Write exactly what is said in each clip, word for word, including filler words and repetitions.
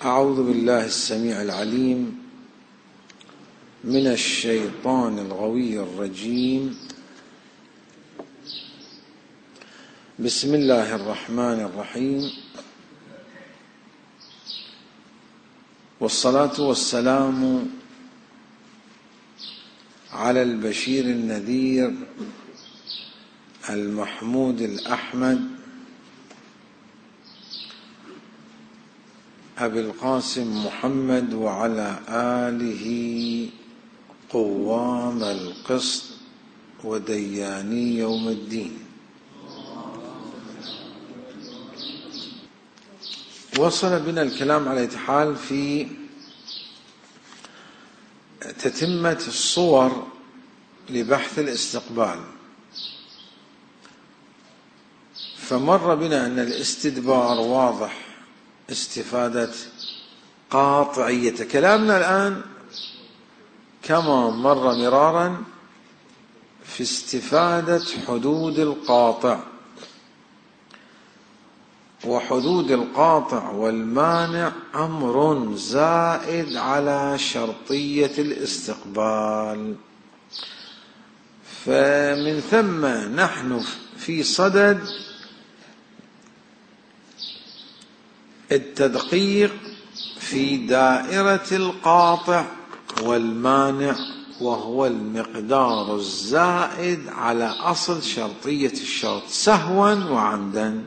أعوذ بالله السميع العليم من الشيطان الغوي الرجيم. بسم الله الرحمن الرحيم، والصلاة والسلام على البشير النذير المحمود الأحمد أبي القاسم محمد وعلى آله قوام القسط ودياني يوم الدين. وصل بنا الكلام على حال في تتمة الصور لبحث الاستقبال، فمر بنا أن الاستدبار واضح استفادة قاطعية. كلامنا الآن كما مر مرارا في استفادة حدود القاطع، وحدود القاطع والمانع أمر زائد على شرطية الاستقبال، فمن ثم نحن في صدد التدقيق في دائرة القاطع والمانع، وهو المقدار الزائد على أصل شرطية الشرط سهوا وعمدا.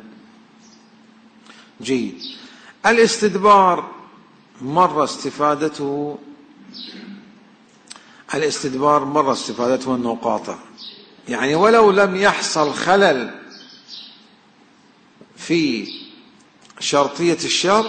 جيد. الاستدبار مر استفادته الاستدبار مر استفادته أنه قاطع، يعني ولو لم يحصل خلل في شرطية الشرط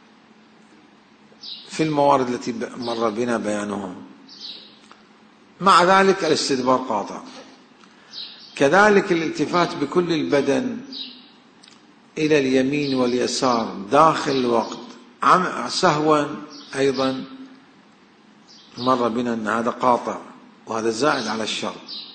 في الموارد التي مر بنا بيانها، مع ذلك الاستدبار قاطع. كذلك الالتفات بكل البدن إلى اليمين واليسار داخل الوقت سهوا أيضا مر بنا أن هذا قاطع، وهذا زائد على الشرط.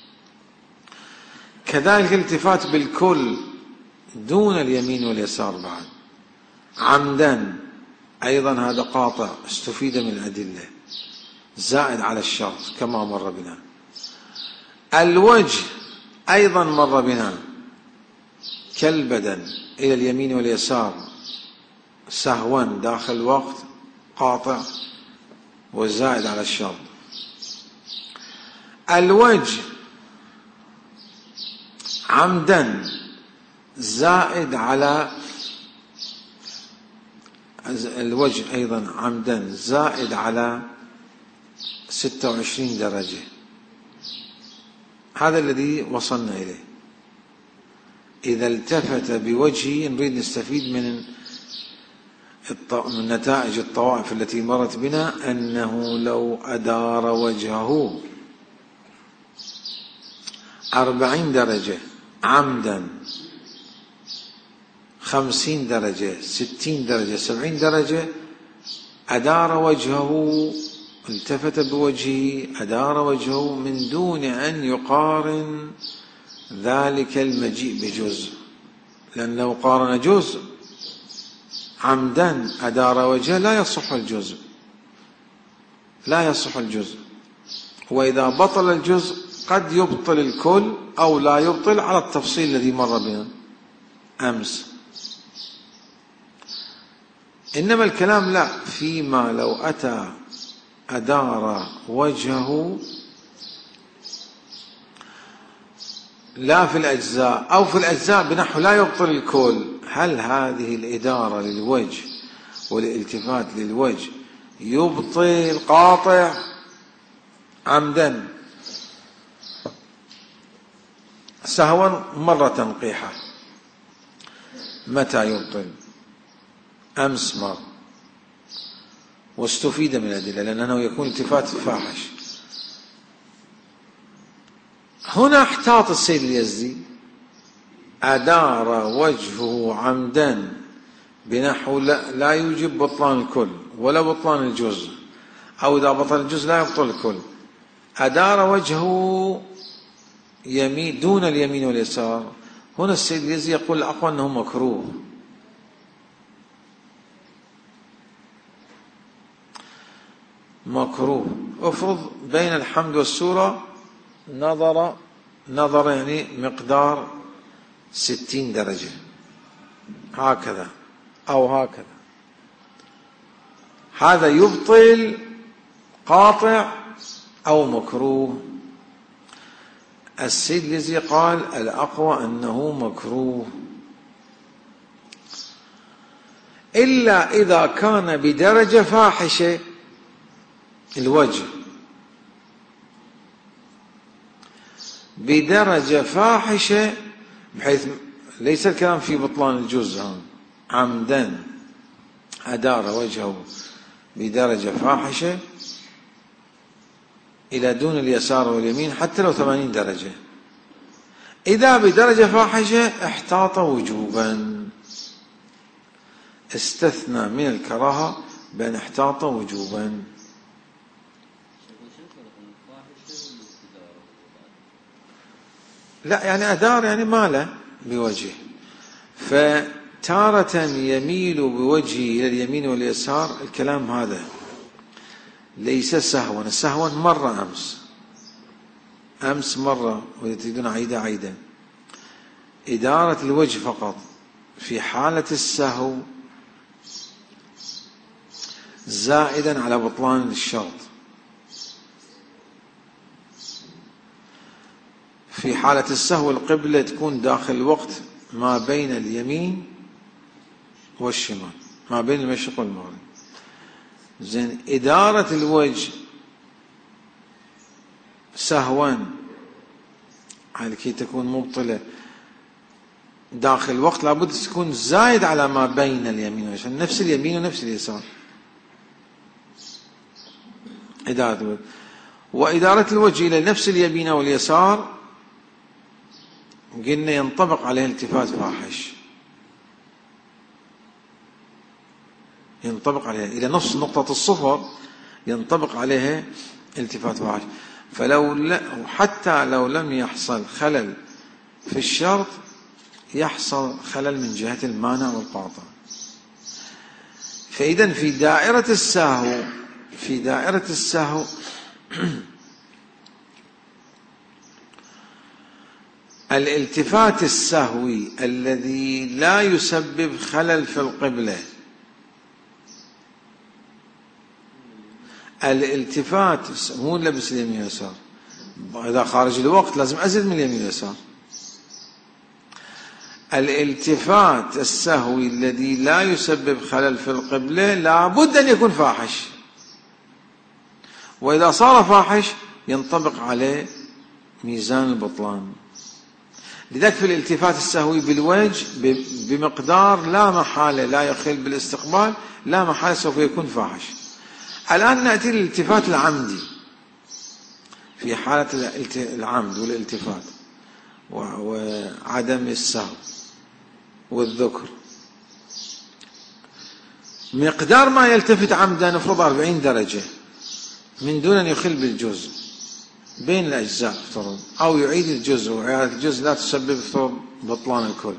كذلك الالتفات بالكل دون اليمين واليسار بعد عمدا أيضا هذا قاطع، استفيد من الأدلة زائد على الشرط كما مر بنا. الوجه أيضا مر بنا كالبدن إلى اليمين واليسار سهوا داخل الوقت قاطع وزائد على الشرط. الوجه عمدا زائد على الوجه أيضا عمدا زائد على ستة وعشرين درجة. هذا الذي وصلنا إليه. إذا التفت بوجهه نريد نستفيد من من نتائج الطوائف التي مرت بنا أنه لو أدار وجهه أربعين درجة عمدا، خمسين درجة، ستين درجة، سبعين درجة، أدار وجهه، التفت بوجهه أدار وجهه من دون أن يقارن ذلك المجيء بجزء، لأنه قارن جزء عمدا أدار وجهه لا يصح الجزء، لا يصح الجزء. وإذا بطل الجزء قد يبطل الكل أو لا يبطل، على التفصيل الذي مر بنا أمس. إنما الكلام لا، فيما لو أتى أدار وجهه لا في الأجزاء أو في الأجزاء بنحو لا يبطل الكل، هل هذه الإدارة للوجه والالتفات للوجه يبطل قاطع عمدا سهوا مرة تنقيحة؟ متى يبطل؟ أمس مر واستفيد من الأدلة، لأنه يكون التفات فاحش. هنا احتاط السيد اليزدي، أدار وجهه عمدا بنحو لا يوجب بطلان الكل ولا بطلان الجزء، أو إذا بطل الجزء لا يبطل الكل. أدار وجهه يمين دون اليمين واليسار، هنا السيد اليزدي يقول الأقوى أنه مكروه، مكروه. افرض بين الحمد والسورة نظر نظر يعني مقدار ستين درجة هكذا أو هكذا، هذا يبطل قاطع أو مكروه. السيد الذي قال الأقوى أنه مكروه، إلا إذا كان بدرجة فاحشة الوجه، بدرجة فاحشة بحيث ليس الكلام في بطلان الجزء، عمدا أدار وجهه بدرجة فاحشة إلى دون اليسار واليمين حتى لو ثمانين درجة. إذا بدرجة فاحشة احتاط وجوبا، استثنى من الكراهة بأن احتاط وجوبا. لا يعني أدار يعني ماله بوجهه، فتارة يميل بوجهه إلى اليمين واليسار. الكلام هذا ليس سهوا، سهوا مرة أمس أمس مرة وإذا تريدون عيدا عيدا. إدارة الوجه فقط في حالة السهو زائدا على بطلان الشرط. في حالة السهو القبلة تكون داخل الوقت ما بين اليمين والشمال، ما بين المشرق والمغرب. زين، إدارة الوجه سهوا على كي تكون مبطلة داخل الوقت لابد تكون زايد على ما بين اليمين واليسار، نفس اليمين ونفس اليسار. إدارة الوجه وإدارة الوجه إلى نفس اليمين واليسار قلنا ينطبق عليه التفات فاحش، ينطبق عليها إلى نص نقطة الصفر ينطبق عليها التفات فاحش. فلو حتى لو لم يحصل خلل في الشرط يحصل خلل من جهة المانع والقاطع. فإذا في دائرة السهو في دائرة السهو الالتفات السهوي الذي لا يسبب خلل في القبلة، الالتفات مو لبس اليمين واليسار، إذا خارج الوقت لازم أزيد من اليمين واليسار. الالتفات السهوي الذي لا يسبب خلل في القبلة لابد أن يكون فاحش، وإذا صار فاحش ينطبق عليه ميزان البطلان. لذلك في الالتفات السهوي بالوجه بمقدار لا محالة لا يخل بالاستقبال لا محالة سوف يكون فاحش. الآن نأتي للالتفات العمدي. في حالة العمد والالتفات وعدم السهو والذكر، مقدار ما يلتفت عمدا نفرض أربعين درجة من دون أن يخل بالجزء بين الأجزاء افترض، أو يعيد الجزء، وإعادة الجزء لا تسبب افترض بطلان الكل.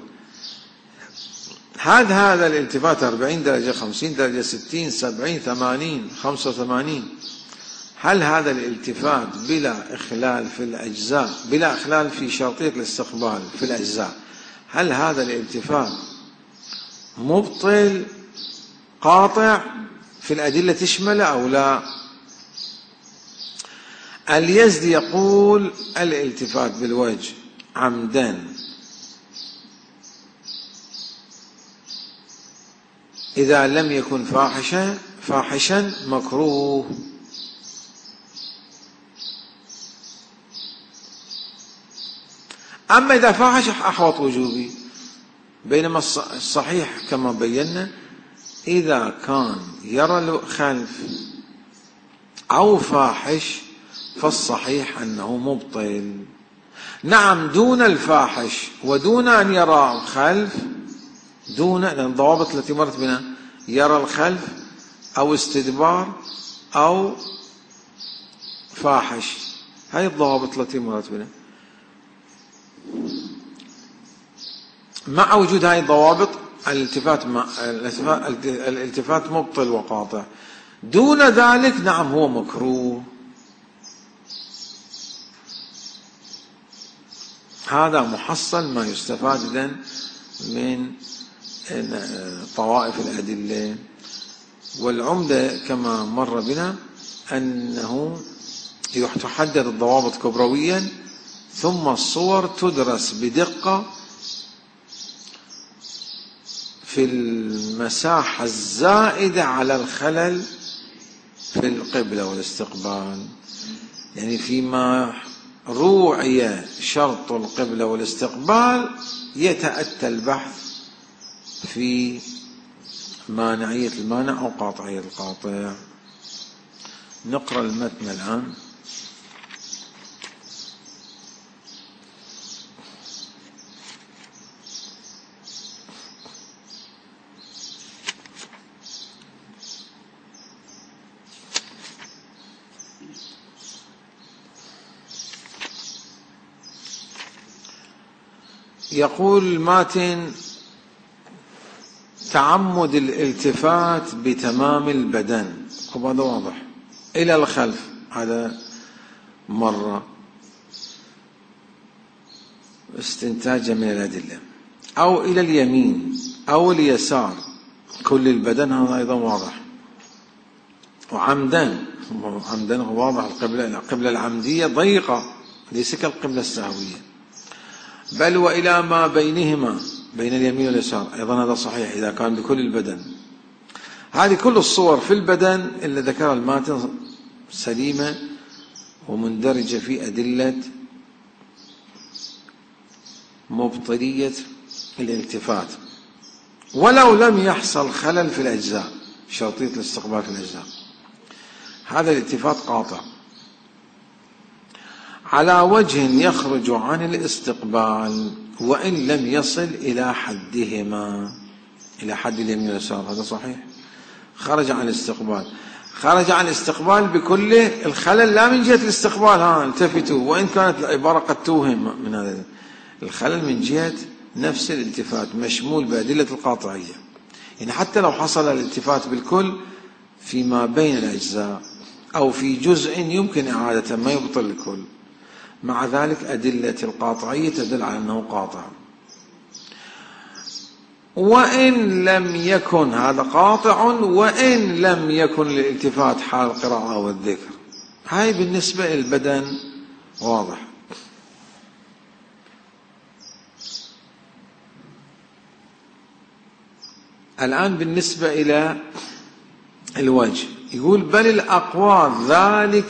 هذا هذا الالتفات أربعين درجة خمسين درجة ستين سبعين ثمانين خمسة وثمانين، هل هذا الالتفات بلا إخلال في الأجزاء بلا إخلال في شرطية الاستقبال في الأجزاء، هل هذا الالتفات مبطل قاطع في الأدلة تشمله أو لا؟ اليزدي يقول الالتفات بالوجه عمدا إذا لم يكن فاحشا فاحشا مكروه. أما إذا فاحش أحوط وجوبي. بينما الصحيح كما بينا إذا كان يرى الخلف أو فاحش فالصحيح أنه مبطل. نعم دون الفاحش ودون أن يرى الخلف، دون الضوابط التي مرت بنا، يرى الخلف أو استدبار أو فاحش، هذه الضوابط التي مرت بنا. مع وجود هذه الضوابط الالتفات الالتفات مبطل وقاطع. دون ذلك نعم هو مكروه. هذا محصل ما يستفاد إذن من طوائف الأدلة. والعمدة كما مر بنا أنه تحدد الضوابط كبرويا، ثم الصور تدرس بدقة في المساحة الزائدة على الخلل في القبلة والاستقبال. يعني فيما روعي شرط القبلة والاستقبال يتأتى البحث في مانعية المانع أو قاطعية القاطع. نقرأ المتن الآن. يقول الماتن: تعمد الالتفات بتمام البدن، هذا واضح، إلى الخلف، هذا مرة استنتاجا من الأدلة، أو إلى اليمين أو اليسار كل البدن، هذا أيضا واضح. وعمدا، عمدا هو واضح، القبلة القبلة العمدية ضيقة ليس كالقبلة السهوية. بل وإلى ما بينهما بين اليمين واليسار أيضا هذا صحيح إذا كان بكل البدن. هذه كل الصور في البدن اللي ذكرها الماتن سليمة ومندرجة في أدلة مبطلية الالتفات، ولو لم يحصل خلل في الأجزاء، شرطية الاستقبال في الأجزاء، هذا الالتفات قاطع على وجه يخرج عن الاستقبال وإن لم يصل إلى حدهما، إلى حد اليمين واليسار، هذا صحيح. خرج عن الاستقبال، خرج عن الاستقبال بكله، الخلل لا من جهة الاستقبال، ها التفتوا، وإن كانت العبارة قد توهم من هذا الخلل من جهة نفس الالتفات، مشمول بأدلة القاطعية. يعني حتى لو حصل الالتفات بالكل فيما بين الأجزاء أو في جزء يمكن إعادة ما يبطل الكل، مع ذلك أدلة القاطعية تدل على أنه قاطع. وإن لم يكن، هذا قاطع وإن لم يكن الالتفات حال القراءة والذكر. هاي بالنسبة للبدن واضح. الآن بالنسبة إلى الوجه، يقول: بل الأقوى ذلك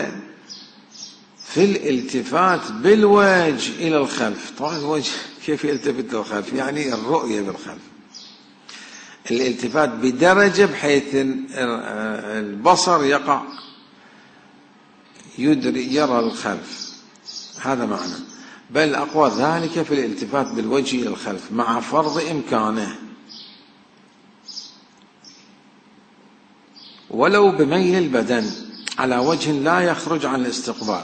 في الالتفات بالوجه إلى الخلف. طبعا الوجه كيف يلتفت للخلف؟ يعني الرؤية بالخلف، الالتفات بدرجة بحيث البصر يقع يدري يرى الخلف، هذا معنى. بل أقوى ذلك في الالتفات بالوجه إلى الخلف مع فرض إمكانه ولو بميل البدن على وجه لا يخرج عن الاستقبال.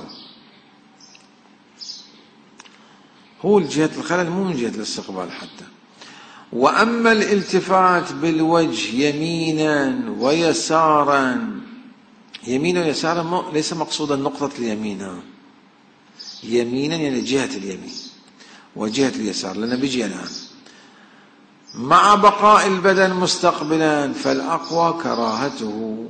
هو الجهة الخلل مو من جهة الاستقبال حتى. وأما الالتفات بالوجه يمينا ويسارا، يمينا ويسارا ليس مقصودا نقطة اليمين، يمينا يعني جهة اليمين وجهة اليسار، لأنه بيجي الآن مع بقاء البدن مستقبلا، فالأقوى كراهته.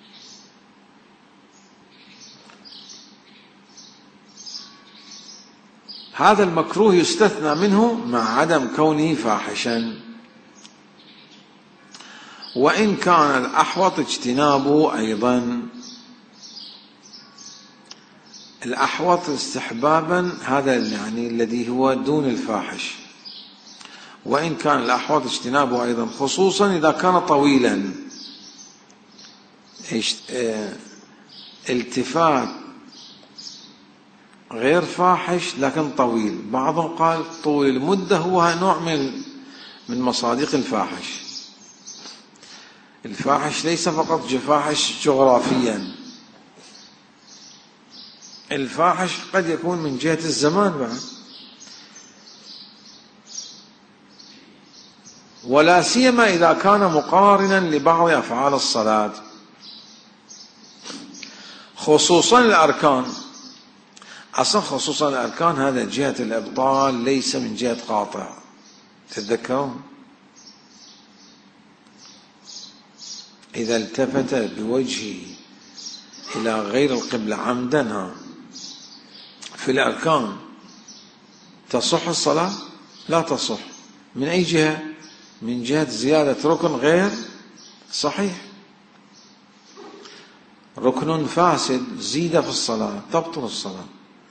هذا المكروه يستثنى منه مع عدم كونه فاحشا، وإن كان الأحوط اجتنابه أيضا. الأحوط استحبابا هذا يعني الذي هو دون الفاحش، وإن كان الأحوط اجتنابه أيضا، خصوصا إذا كان طويلا. التفات غير فاحش لكن طويل، بعضهم قال طول المدة هو نوع من من مصادق الفاحش. الفاحش ليس فقط فاحش جغرافيا، الفاحش قد يكون من جهة الزمان بعد، ولا سيما إذا كان مقارنا لبعض أفعال الصلاة. خصوصا الأركان. أصلا خصوصا الأركان هذا جهة الإبطال ليس من جهة قاطع. تتذكرون إذا التفت بوجهه إلى غير القبلة عمدا في الأركان تصح الصلاة؟ لا تصح. من أي جهة؟ من جهة زيادة ركن غير صحيح، ركن فاسد زيد في الصلاة تبطل الصلاة،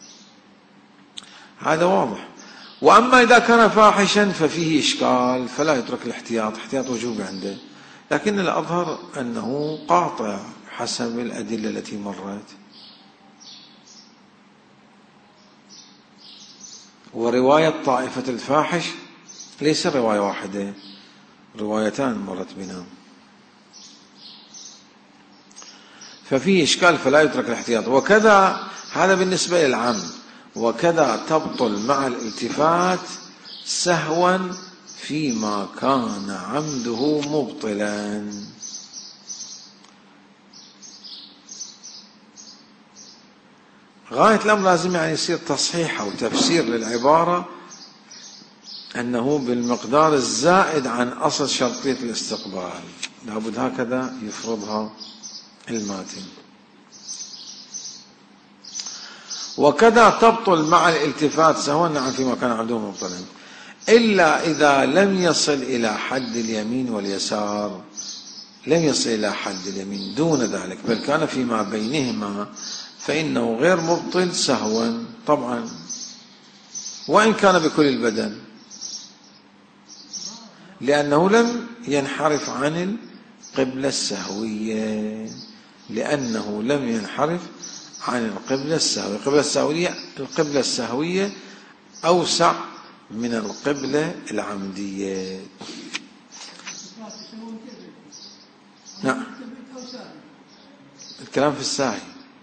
هذا واضح. وأما إذا كان فاحشا ففيه إشكال، فلا يترك الاحتياط، احتياط وجوب عنده، لكن الأظهر أنه قاطع حسب الأدلة التي مرت. ورواية طائفة الفاحش ليس رواية واحدة، روايتان مرت بنا، ففيه إشكال فلا يترك الاحتياط. وكذا هذا بالنسبة للعمد. وكذا تبطل مع الالتفات سهوا فيما كان عمده مبطلا. غاية الأمر لازم يعني يصير تصحيح أو تفسير للعبارة أنه بالمقدار الزائد عن أصل شرطية الاستقبال، لابد هكذا يفرضها الماتن. وكذا تبطل مع الالتفات سهوا نعم فيما كان عمده مبطلا، إلا إذا لم يصل إلى حد اليمين واليسار، لم يصل إلى حد اليمين دون ذلك بل كان فيما بينهما فإنه غير مبطل سهوا طبعا وإن كان بكل البدن، لأنه لم ينحرف عن القبلة السهوية، لأنه لم ينحرف عن القبلة السهوية. القبلة السهوية القبلة السهوية أوسع من القبلة العمدية. نعم الكلام في الساهي،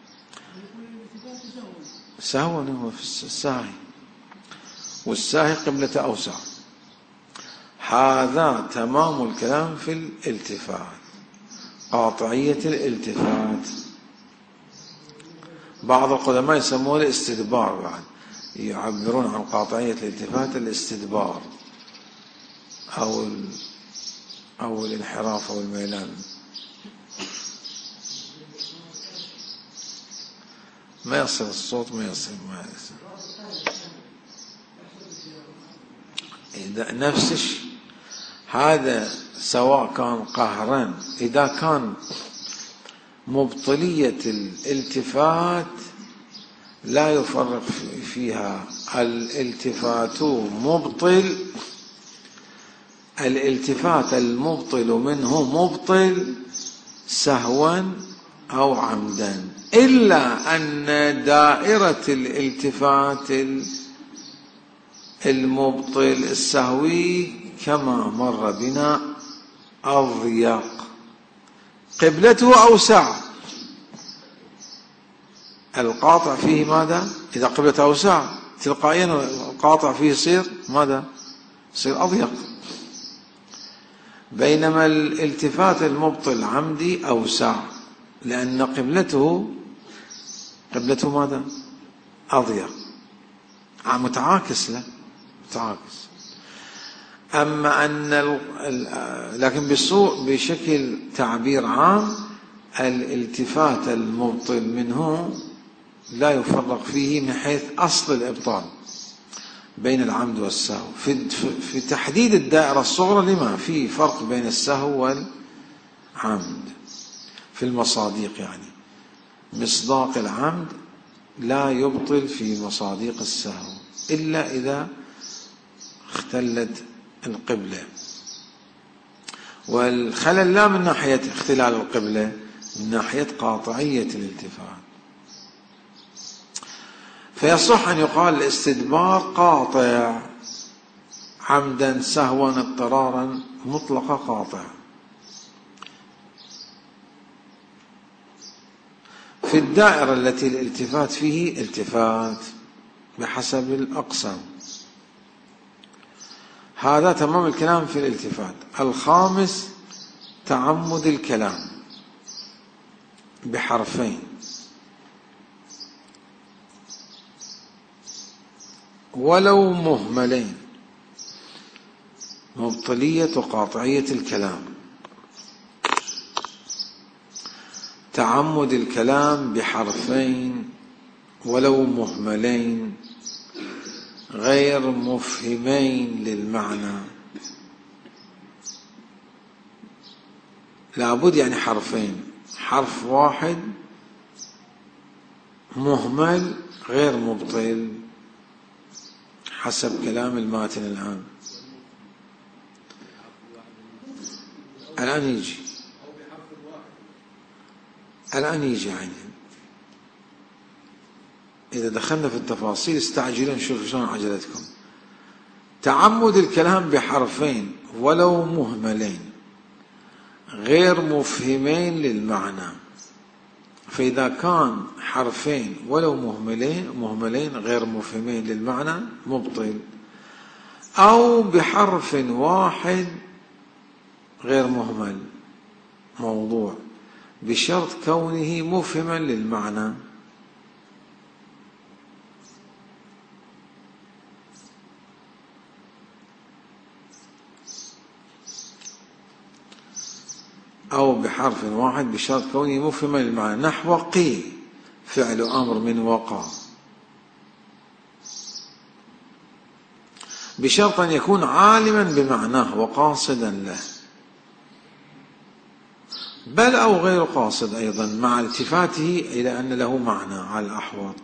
سهوا هو في الساهي، والساهي قبلة أوسع. هذا تمام الكلام في الالتفات، قاطعية الالتفات. بعض القدماء يسمونه الاستدبار، بعد يعبرون عن قاطعية الالتفات الاستدبار أو أو الانحراف أو الميلان. ما يصل الصوت، ما يصل ما يصل إذا نفس الشيء هذا سواء كان قهرا. إذا كان مبطلية الالتفات لا يفرق فيها الالتفات مبطل، الالتفات المبطل منه مبطل سهوا أو عمدا، إلا أن دائرة الالتفات المبطل السهوي كما مر بنا أضيق، قبلته أوسع، القاطع فيه ماذا؟ إذا قبلته أوسع تلقائيا القاطع فيه يصير ماذا؟ يصير أضيق. بينما الالتفات المبطل عمدي أوسع، لأن قبلته قبلته ماذا؟ أضيق، متعاكس له متعاكس. أما أن لكن بالسوء بشكل تعبير عام الالتفات المبطل منه لا يفرق فيه من حيث أصل الإبطال بين العمد والسهو. في, في تحديد الدائرة الصغرى لما في فرق بين السهو والعمد في المصاديق، يعني مصداق العمد لا يبطل في مصاديق السهو إلا إذا اختلت القبلة، والخلل لا من ناحية اختلال القبلة، من ناحية قاطعية الالتفات. فيصح أن يقال الاستدبار قاطع عمدا سهوا اضطرارا مطلق قاطع. في الدائرة التي الالتفات فيه التفات بحسب الأقسام. هذا تمام الكلام في الالتفات. الخامس تعمد الكلام بحرفين، ولو مهملين. مبطلية وقاطعية الكلام. تعمد الكلام بحرفين ولو مهملين غير مفهمين للمعنى. لابد يعني حرفين، حرف واحد مهمل غير مبطل حسب كلام الماتن. الآن الآن يجي الآن يجي يعني إذا دخلنا في التفاصيل استعجلوا نشوف شلون عجلتكم. تعمد الكلام بحرفين ولو مهملين غير مفهمين للمعنى. فإذا كان حرفين ولو مهملين مهملين غير مفهمين للمعنى مبطل، أو بحرف واحد غير مهمل موضوع بشرط كونه مفهما للمعنى. أو بحرف واحد بشرط كونه مفهما للمعنى. نحو قي فعل أمر من وقع، بشرط أن يكون عالما بمعناه وقاصدا له، بل أو غير قاصد أيضا مع التفاته إلى أن له معنى على الأحوط.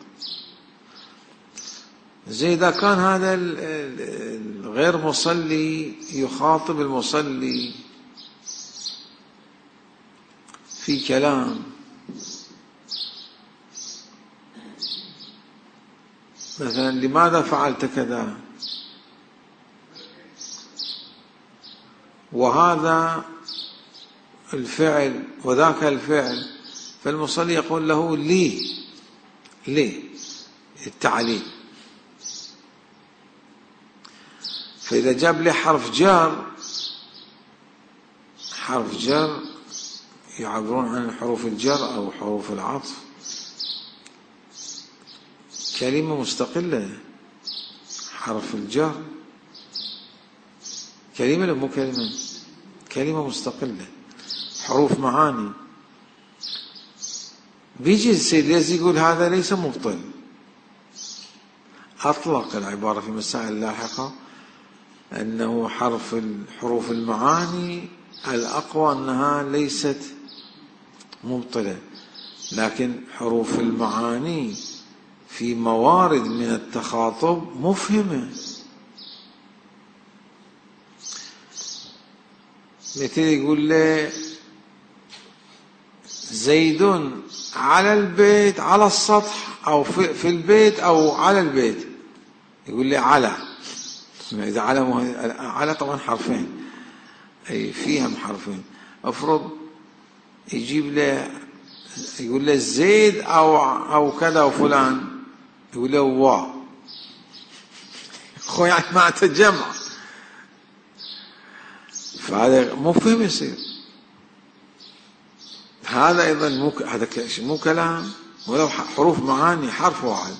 زي إذا كان هذا الغير مصلي يخاطب المصلي في كلام مثلا لماذا فعلت كذا، وهذا الفعل وذاك الفعل، فالمصلي يقول له لي لي التعليل. فإذا جاب لي حرف جر، حرف جر يعبرون عن حروف الجر أو حروف العطف، كلمة مستقلة. حرف الجر كلمة ولا مو كلمة؟ كلمة مستقلة، حروف معاني. بيجي السيد ليزي يقول هذا ليس مبطل، أطلق العبارة في مسائل لاحقة أنه حرف الحروف المعاني الأقوى أنها ليست مبطلة، لكن حروف المعاني في موارد من التخاطب مفهمة. مثل يقول له زيد على البيت، على السطح أو في البيت أو على البيت، يقول لي على. إذا على على طبعا حرفين، أي فيهم حرفين. أفرض يجيب له يقول له زيد أو أو كذا وفلان، يقول له وا، خو يعني مع تجمع، فهذا مفهم يصير. هذا أيضا مو هذا مو كلام ولو حروف معاني حرف واحد.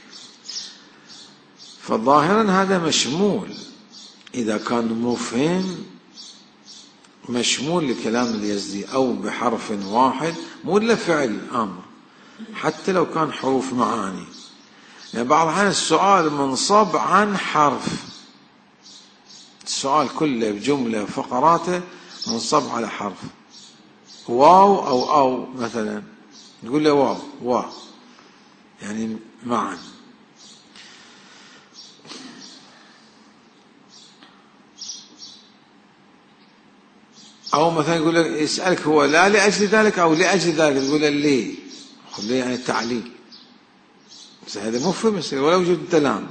فظاهرا هذا مشمول، إذا كان مفهم مشمول لكلام اليزدي، أو بحرف واحد مو إلا فعل أمر حتى لو كان حروف معاني. يعني بعض الأحيان السؤال منصب عن حرف، السؤال كله بجملة فقراته منصب على حرف، واو أو أو مثلا نقول له واو واو يعني معا. أو مثلا يقول لك يسألك هو لا لأجل ذلك أو لأجل ذلك، تقول له ليه، ليه يعني التعليل. بس هذا مفهم يصير ولا وجود التلام.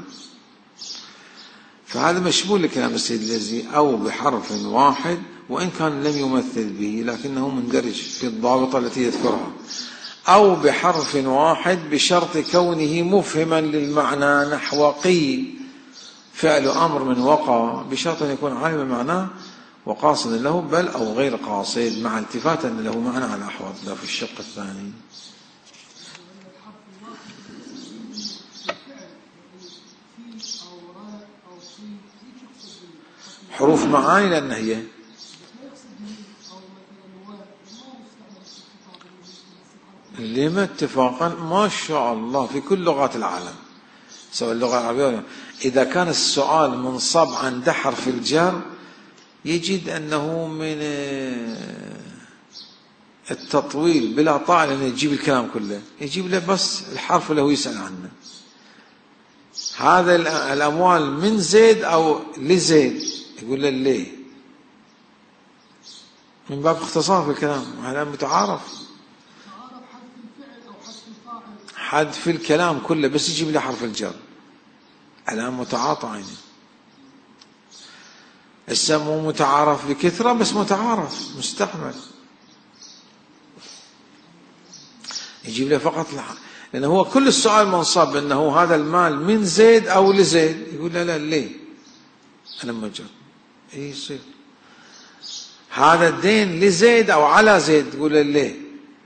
فهذا مشمول لكلام السيد الذي أو بحرف واحد، وإن كان لم يمثل به لكنه مندرج في الضابطة التي يذكرها. أو بحرف واحد بشرط كونه مفهما للمعنى، نحو قي فعل أمر من وقع، بشرط أن يكون عالما معناه وقاصدا له، بل أو غير قاصد مع التفات أن له معنى على أحوط. لا في الشق الثاني. أو حروف معاني لأن هي لما اتفاقا ما شاء الله في كل لغات العالم سواء اللغة العربية. إذا كان السؤال منصب عند حرف الجر يجد أنه من التطويل بلا طاعة لأنه يجيب الكلام كله، يجيب له بس الحرف اللي هو يسأل عنه. هذا الأموال من زيد أو لزيد، يقول له ليه، من باب اختصار في الكلام. هذا متعارف حذف الكلام كله بس يجيب له حرف الجر، الآن متعاطى عيني. السمو متعارف بكثرة بس متعارف مستعمل، يجيب له فقط لح... لأنه هو كل السؤال منصب أنه هذا المال من زيد أو لزيد، يقول لا لا ليه أنا مجر إيه يصير هذا الدين لزيد أو على زيد، تقول له ليه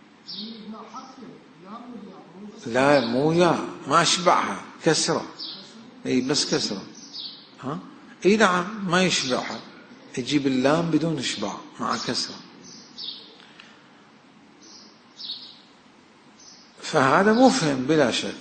لا مو يا ما أشبعها كسرة، إيه بس كسرة ها إيه نعم ما يشبعها، يجيب اللام بدون إشباع مع كسرة. فهذا مفهم بلا شك.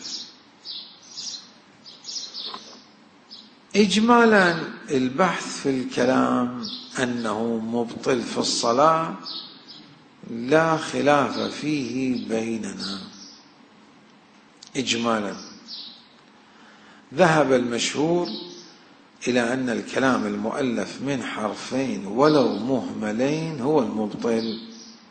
إجمالا البحث في الكلام أنه مبطل في الصلاة لا خلاف فيه بيننا إجمالا. ذهب المشهور إلى أن الكلام المؤلف من حرفين ولو مهملين هو المبطل.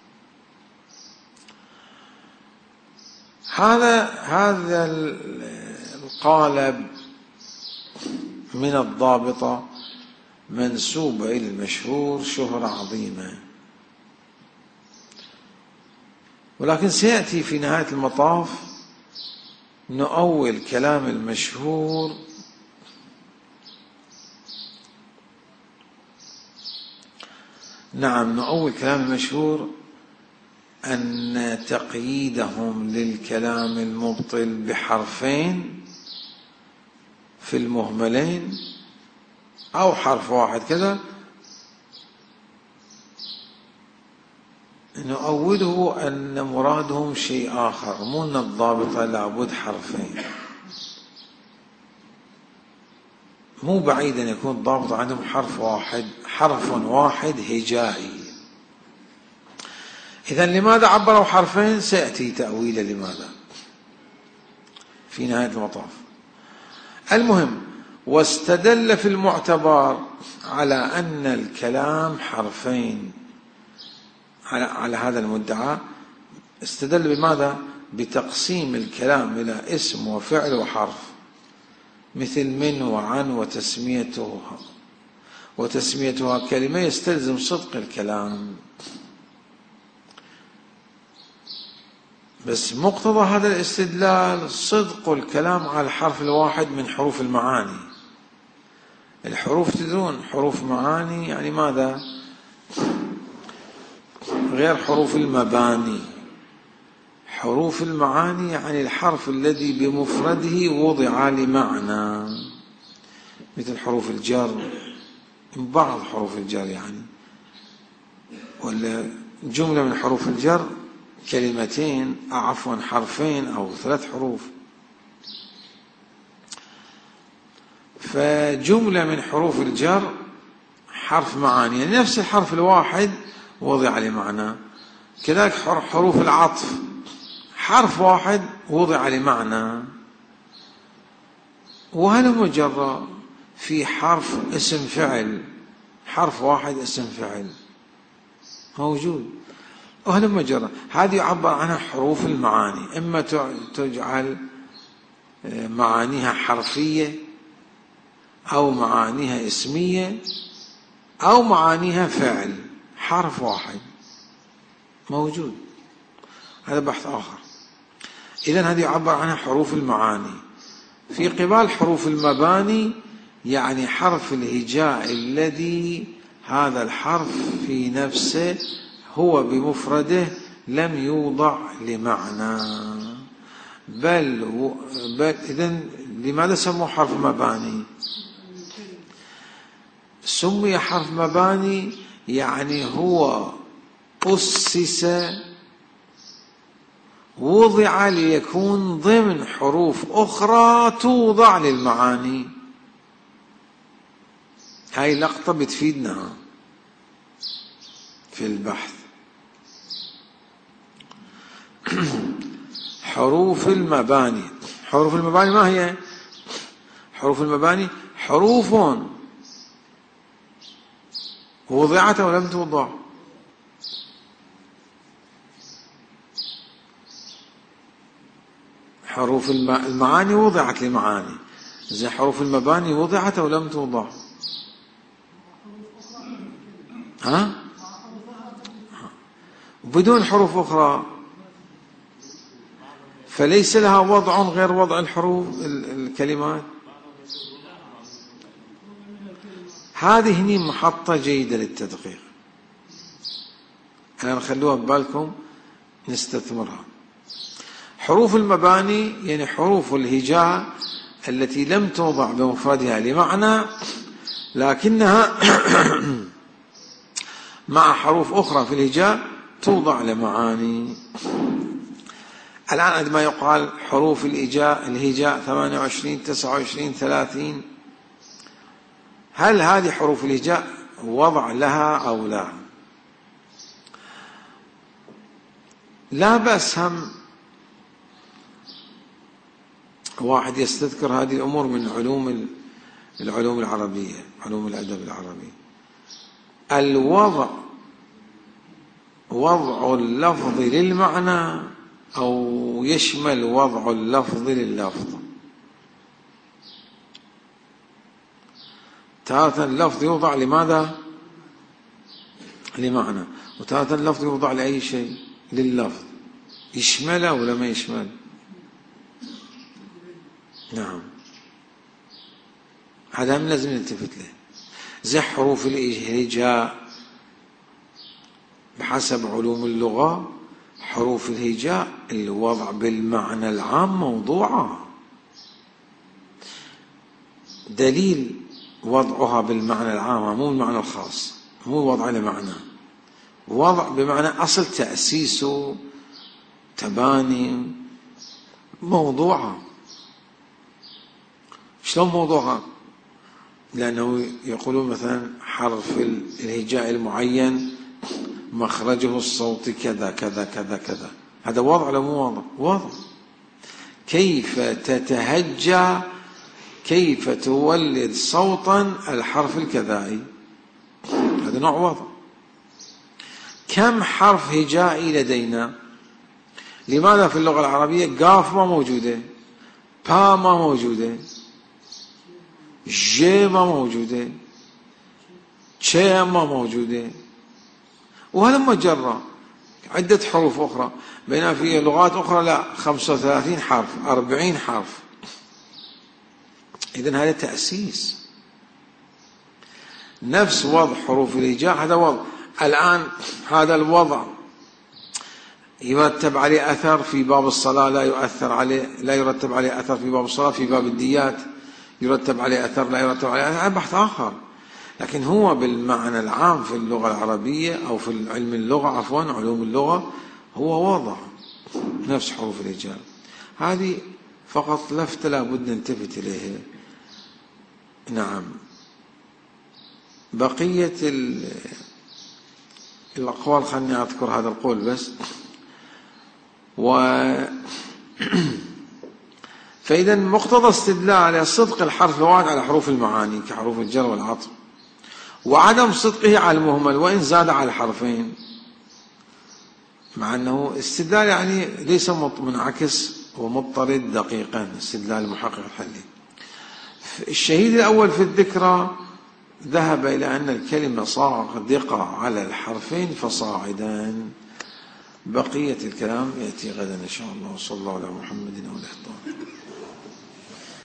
هذا هذا القالب من الضابطة منسوب إلى المشهور شهرة عظيمة، ولكن سيأتي في نهاية المطاف نؤول كلام المشهور نعم نؤول كلام المشهور أن تقييدهم للكلام المبطل بحرفين في المهملين أو حرف واحد كذا نؤوله أن مرادهم شيء آخر، مو أن الضابطة لابد حرفين. مو بعيد أن يكون الضابط عندهم حرف واحد، حرف واحد هجائي. إذن لماذا عبروا حرفين؟ سيأتي تأويل لماذا في نهاية المطاف. المهم واستدل في المعتبر على أن الكلام حرفين على, على هذا المدعى. استدل بماذا؟ بتقسيم الكلام إلى اسم وفعل وحرف، مثل من وعن وتسميتها وتسميتها كلمة يستلزم صدق الكلام. بس مقتضى هذا الاستدلال صدق الكلام على الحرف الواحد من حروف المعاني. الحروف تدرون حروف معاني يعني ماذا؟ غير حروف المباني. حروف المعاني يعني الحرف الذي بمفرده وضع لمعنى، مثل حروف الجر، بعض حروف الجر يعني، ولا جملة من حروف الجر كلمتين عفوا حرفين أو ثلاث حروف. فجملة من حروف الجر حرف معاني، يعني نفس الحرف الواحد وضع لمعنى. كذلك حروف العطف حرف واحد وضع لمعنى. وهل مجرد في حرف اسم فعل، حرف واحد اسم فعل موجود. وهل مجرد هذه يعبر عنها حروف المعاني، إما تجعل معانيها حرفية أو معانيها اسمية أو معانيها فعل، حرف واحد موجود. هذا بحث آخر. إذن هذه يعبر عنها حروف المعاني. في قبال حروف المباني يعني حرف الهجاء الذي هذا الحرف في نفسه هو بمفرده لم يوضع لمعنى، بل, بل إذن لماذا سموه حرف مباني؟ سمي حرف مباني يعني هو أسس وضع ليكون ضمن حروف أخرى توضع للمعاني. هاي لقطة بتفيدنا في البحث. حروف المباني، حروف المباني ما هي؟ حروف المباني حروف وضعت أو لم توضع. حروف المعاني وضعت لمعاني، زي حروف المباني وضعت أو لم توضع؟ ها؟ بدون حروف أخرى فليس لها وضع غير وضع الحروف الكلمات. هذه هني محطة جيدة للتدقيق، الآن خلوها ببالكم نستثمرها. حروف المباني يعني حروف الهجاء التي لم توضع بمفردها لمعنى، لكنها مع حروف أخرى في الهجاء توضع لمعاني. الآن عندما يقال حروف الهجاء الهجاء ثمانية وعشرين تسعة وعشرين ثلاثين، هل هذه حروف الهجاء وضع لها أو لا؟ لا بأس هم واحد يستذكر هذه الأمور من علوم العلوم العربية، علوم الأدب العربي. الوضع وضع اللفظ للمعنى أو يشمل وضع اللفظ لللفظ؟ تارة اللفظ يوضع لماذا؟ لمعنى، وتارة اللفظ يوضع لأي شيء لللفظ، يشمله ولا ما يشمل؟ نعم، هذا من لازم نلتفت له. زي حروف الهجاء بحسب علوم اللغة، حروف الهجاء الوضع بالمعنى العام موضوعة، دليل وضعها بالمعنى العام مو بالمعنى الخاص، مو وضع لمعنى، وضع بمعنى أصل تأسيسه تباني، موضوعة. شلون موضوعها؟ لأنه يقولون مثلا حرف الهجاء المعين مخرجه الصوتي كذا كذا كذا كذا، هذا وضع ولا مو وضع؟ وضع. كيف تتهجى، كيف تولد صوتا الحرف الكذائي، هذا نوع وضع. كم حرف هجائي لدينا؟ لماذا في اللغة العربية قاف ما موجودة، با ما موجودة، ج ما موجودة، ش ما موجودة، وهلما جرى عدة حروف أخرى، بينما في لغات أخرى لا، خمسة وثلاثين حرف، أربعين حرف. إذن هذا تأسيس. نفس وضع حروف الهجاء، هذا وضع. الآن هذا الوضع يرتب عليه أثر في باب الصلاة، لا يؤثر عليه، لا يرتب عليه أثر في باب الصلاة. في باب الديات يرتب عليه أثر، لا يرتب عليه أثر، هذا بحث آخر. لكن هو بالمعنى العام في اللغة العربية أو في علم اللغة، عفوا علوم اللغة، هو وضع نفس حروف الهجاء. هذه فقط لفتة لابد نلتفت إليها. نعم، بقية الأقوال خلني أذكر هذا القول بس. و فإذا مقتضى استدلال صدق الحرف الواحد على حروف المعاني كحروف الجر والعطف، وعدم صدقه على المهمل وإن زاد على الحرفين، مع أنه استدلال يعني ليس منعكس ومضطرد دقيقا، استدلال المحقق الحلي. الشهيد الأول في الذكرى ذهب إلى أن الكلمة صادقة على الحرفين فصاعدا. بقية الكلام يأتي غدا إن شاء الله. وصلى الله على محمد وعلى آله.